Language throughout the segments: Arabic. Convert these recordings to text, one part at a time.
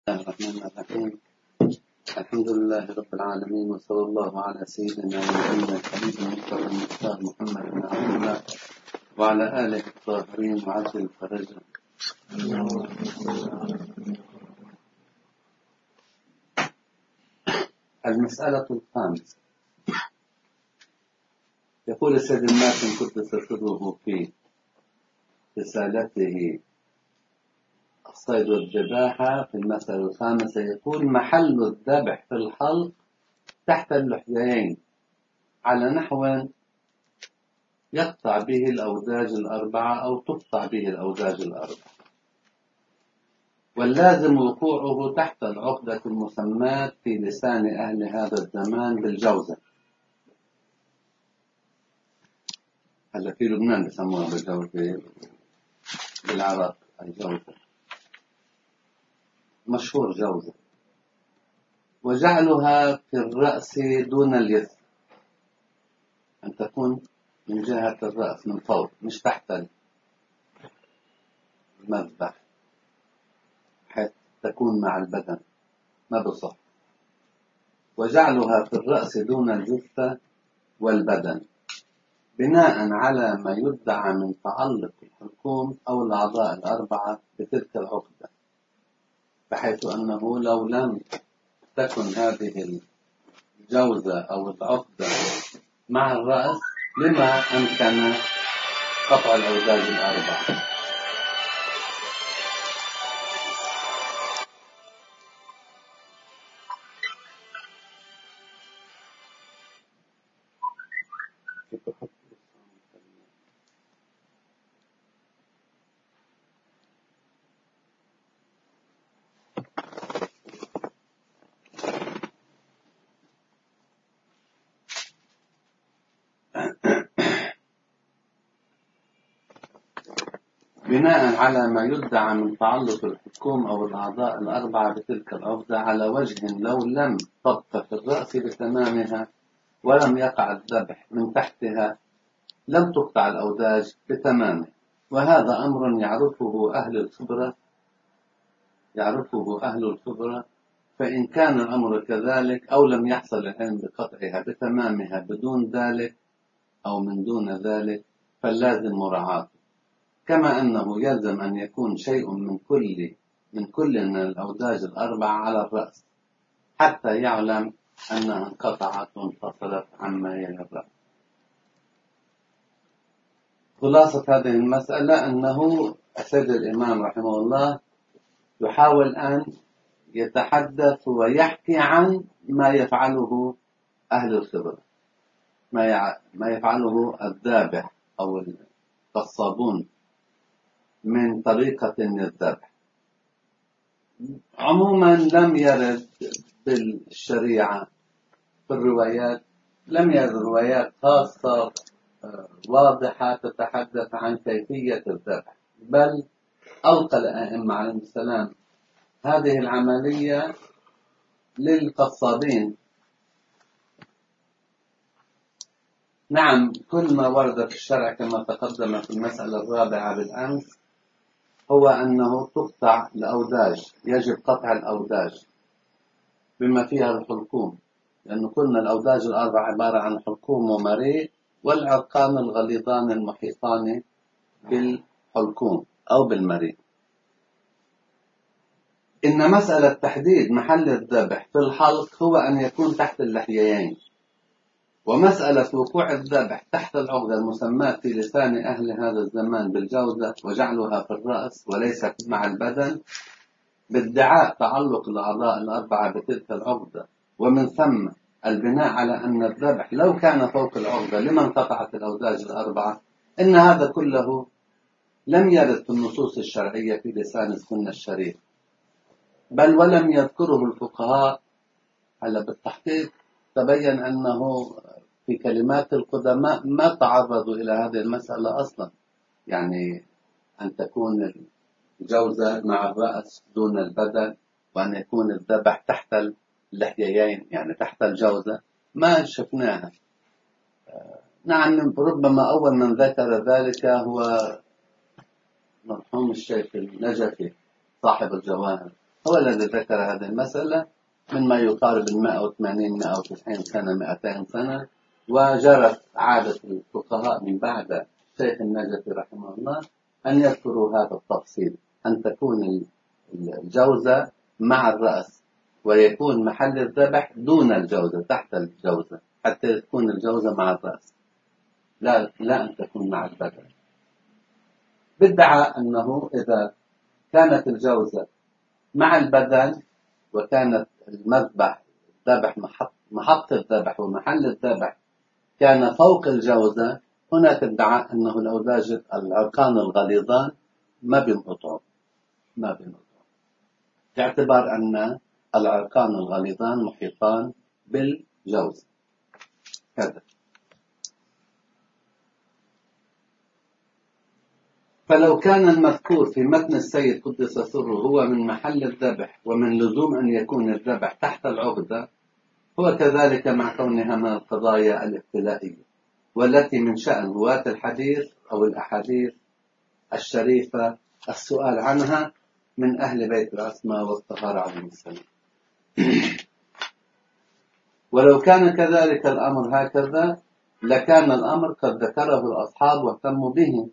الله الرحمن الرحيم. الحمد لله رب العالمين، وصلى الله على سيدنا ونبينا الحبيب المصطفى المختار محمد بن عبد الله وعلى آله الطاهرين وعجل فرجهم. المسألة الخامسة، يقول السيد الماتن قدس سره في رسالته الصيد والذباحة في المسألة الخامسة، يقول: محل الذبح في الحلق تحت اللحيين على نحو يقطع به الأوداج الأربعة أو تقطع به الأوداج الأربعة، واللازم وقوعه تحت العقدة المسماة في لسان أهل هذا الزمان بالجوزة. هذا في لبنان بسموها بالجوزة، بالعراق الجوزة مشهور جوزة. وجعلها في الرأس دون اليسر، أن تكون من جهة الرأس من فوق مش تحت المذبح، حيث تكون مع البدن ما بصح. وجعلها في الرأس دون الجثة والبدن بناء على ما يدعى من تعلق الحلقوم أو الأعضاء الأربعة بتلك العقدة، بحيث أنه لو لم تكن هذه الجوزة أو العقدة مع الرأس لما أمكن قطع الأوداج الأربعة. بناء على ما يدعى من تعلق الحكوم أو الأعضاء الأربعة بتلك العقدة على وجه لو لم تبقى في الرأس بتمامها ولم يقع الذبح من تحتها لم تقطع الأوداج بتمامه. وهذا أمر يعرفه أهل الخبرة، فإن كان الأمر كذلك أو لم يحصل العلم بقطعها بتمامها بدون ذلك أو من دون ذلك فاللازم مراعاته، كما أنه يلزم أن يكون شيء من كل من الأوداج الأربعة على الرأس حتى يعلم أنها انقطعت وانفصلت عما يلي الرأس. خلاصة هذه المسألة أنه السيد الإمام رحمه الله يحاول أن يتحدث ويحكي عن ما يفعله أهل الخبرة، ما يفعله الذابح أو القصابون من طريقة الذبح. عموما لم يرد بالشريعة في الروايات، لم يرد روايات خاصة واضحة تتحدث عن كيفية الذبح، بل ألقى الأئمة عليهم السلام هذه العملية للقصابين. نعم، كل ما ورد في الشرع كما تقدم في المسألة الرابعة بالأمس هو أنه تقطع الأوداج، يجب قطع الأوداج بما فيها الحلقوم، لأنه قلنا الأوداج الأربعة عبارة عن حلقوم ومريء والعرقان الغليظان المحيطان بالحلقوم أو بالمريء. إن مسألة تحديد محل الذبح في الحلق هو أن يكون تحت اللحيين، ومسألة وقوع الذبح تحت العقدة المسماة في لسان أهل هذا الزمان بالجوزة وجعلها في الرأس وليس مع البدن بادعاء تعلق الأعضاء الأربعة بتلك العقدة، ومن ثم البناء على أن الذبح لو كان فوق العقدة لما انقطعت الأوداج الأربعة. إن هذا كله لم يرد في النصوص الشرعية في لسان السنة الشريف، بل ولم يذكره الفقهاء. هلا بالتحقيق تبين أنه في كلمات القدماء ما تعرضوا إلى هذه المسألة أصلا، يعني أن تكون الجوزة مع الرأس دون البدن، وأن يكون الذبح تحت اللحيين يعني تحت الجوزة، ما شفناها. نعم، ربما أول من ذكر ذلك هو مرحوم الشيخ النجفي صاحب الجواهر، هو الذي ذكر هذه المسألة من ما يقارب 180 190 سنة 200 سنة. وجرت عادة الفقهاء من بعد الشيخ النجفي رحمه الله أن يذكروا هذا التفصيل، أن تكون الجوزة مع الرأس ويكون محل الذبح دون الجوزة تحت الجوزة، حتى تكون الجوزة مع الرأس، لا أن تكون مع البدن. بادعى أنه إذا كانت الجوزة مع البدن وكانت المذبح الذبح محط الذبح ومحل الذبح كان فوق الجوزة، هناك ادعاء أنه الأوداج العرقان الغليظان ما بينقطعوا باعتبار أن العرقان الغليظان محيطان بالجوزة كذا. فلو كان المذكور في متن السيد قدس سره هو من محل الذبح ومن لزوم أن يكون الذبح تحت العقدة، هو كذلك مع كونها من القضايا الابتلائية، والتي من شأن رواة الحديث أو الأحاديث الشريفة السؤال عنها من أهل بيت العصمة والطهارة عليهم السلام. ولو كان كذلك الأمر هكذا لكان الأمر قد ذكره الأصحاب واهتموا به،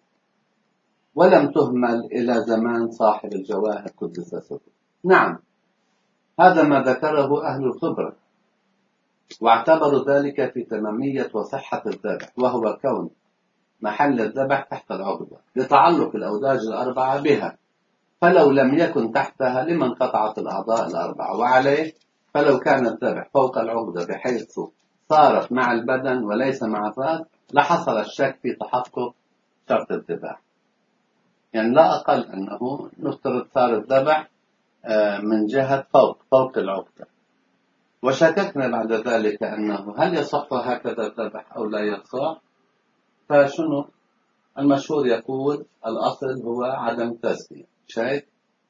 ولم تهمل إلى زمان صاحب الجواهر قدس سره. نعم، هذا ما ذكره أهل الخبرة، واعتبروا ذلك في تمامية وصحة الذبح، وهو كون محل الذبح تحت العقدة لتعلق الأوداج الأربعة بها، فلو لم يكن تحتها لما انقطعت الأعضاء الأربعة. وعليه فلو كان الذبح فوق العقدة بحيث صارت مع البدن وليس مع الرأس لحصل الشك في تحقق شرط الذبح. يعني لا أقل أنه نفترض صار الذبح من جهة فوق العقدة، وشككنا بعد ذلك أنه هل يصح هكذا الذبح أو لا يصح. فشنو المشهور؟ يقول الأصل هو عدم التزكية. شايف؟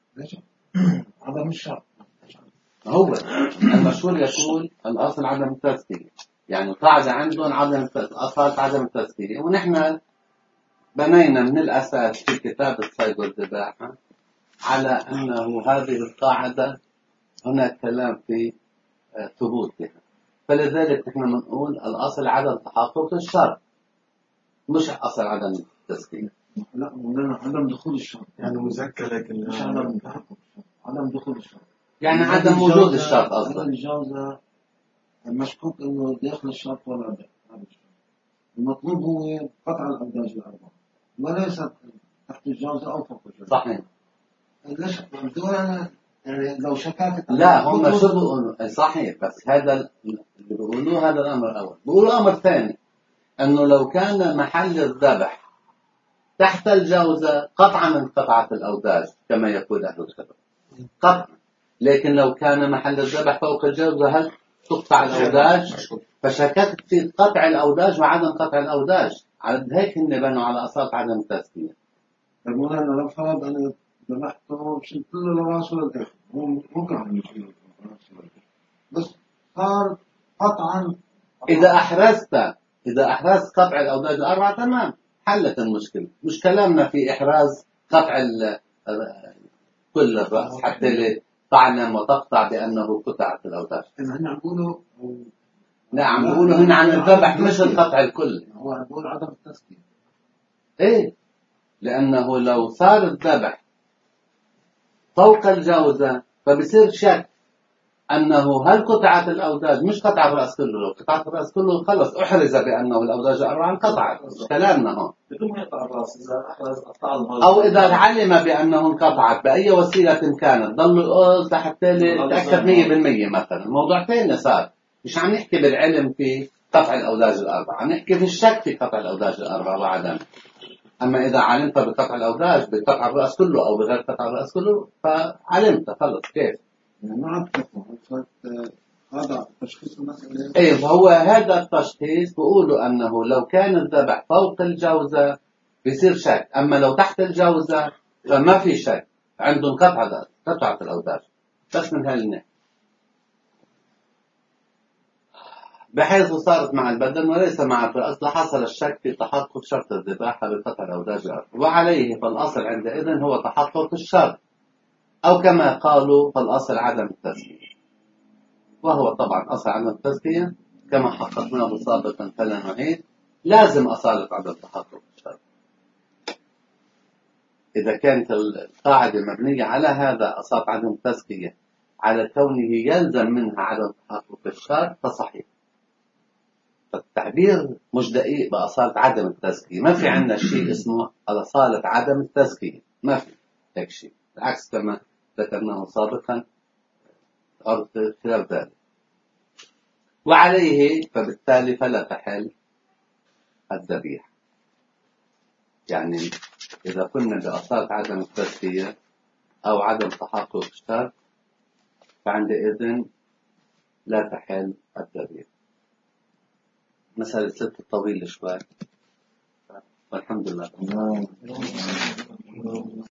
عدم الشرط. هو المشهور يقول الأصل عدم التزكية، يعني قاعدة عندهم أصل عدم التزكية، ونحن بنينا من الأساس في كتاب الصيد والذباحة على أنه هذه القاعدة هناك كلام في ثبوتها، فلذلك نحن بنقول الأصل عدم تحقق الشرط، مش أصل عدم التزكية. لا، عدم دخول الشرط يعني مزكى، لكن مش عدم تحقق الشرط، عدم دخول الشرط، يعني عدم وجود الشرط أصلا. الجوزة المشكوك إنه داخل الشرط ولا داخل الشرط، المطلوب هو قطع الأوداج الأربعة وليس تحت الجوزة أو فوق الجوزة. صحيح. ليش يعني لو شكاكت لا، هم شو بيقولوا؟ صحيح، بس هذا اللي بيقولوه هذا الأمر الأول. بيقولوا أمر ثاني، أنه لو كان محل الذبح تحت الجوزة قطعا انقطعت الأوداج كما يقول أهل الخبر قطعا، لكن لو كان محل الذبح فوق الجوزة هل تقطع الأوداج؟ فشككت في قطع الأوداج وعدم قطع الأوداج، على هيك هن بنوا على أساس عدم التزكية. يقول أنا لو فرض أنا ذبحته شلت له الراس والكف، ممكن عم يشيل الراس والكف، بس صار قطعا. إذا أحرزت قطع الأوداج الأربعة تمام، حلت المشكلة. مش كلامنا في إحراز قطع كل الرأس حتى تعلم وتقطع بأنه قطعت الأوداج. إذا هن عم نعم، بيقولوا هنا عن الذبح مش القطع الكل. هو عم عدم التزكية. إيه، لأنه لو صار الذبح فوق الجوزة فبصير شك أنه هل قطعت الأوداج، مش قطع الرأس كله. لو قطعت الرأس كله خلص أحرز بأنه الأوداج الأربعة انقطعت، كلامنا هون. بدون ما يقطع الراس، إذا أحرز قطع الراس أو إذا علم بأنه انقطعت بأي وسيلة كانت ضل يقول لحتى يتأكد 100% مثلا، موضوع ثاني صار. مش عم نحكي بالعلم في قطع الأوداج الأربعة، عم نحكي في الشك في قطع الأوداج الأربعة وعدم. أما إذا علمت بقطع الأوداج بقطع الرأس كله أو بغير قطع الرأس كله فعلمت خلص. كيف؟ يعني ما عم تفهم هذا تشخيص المسألة. إيه، فهو هذا التشخيص بيقولوا أنه لو كان الذبح فوق الجوزة بيصير شك، أما لو تحت الجوزة فما في شك، عندهم قطعة الأوداج بس من هالناحية، بحيث صارت مع البدن وليس مع الرأس لحصل الشك في تحقق شرط الذباحة بقطع الأوداج. وعليه فالأصل عندئذ هو تحقق الشرط، أو كما قالوا فالأصل عدم التزكية، وهو طبعا أصل عدم التزكية كما حققناه سابقا فلا نعيد، لازم أصالة عدم تحقق الشرط. إذا كانت القاعدة مبنية على هذا أصالة عدم التزكية على كونه يلزم منها عدم تحقق الشرط فصحيح. فالتعبير مش دقيق بأصالة عدم التزكية، ما في عندنا شيء اسمه أصالة عدم التزكية، ما في هيك شيء، بالعكس كما ذكرناه سابقا خلال ذلك. وعليه فبالتالي فلا تحل الذبيحة. يعني إذا كنا بأصالة عدم التزكية أو عدم تحقق الشرط فعندئذ لا تحل الذبيحة. مسألة ست طويلة شوي، والحمد لله.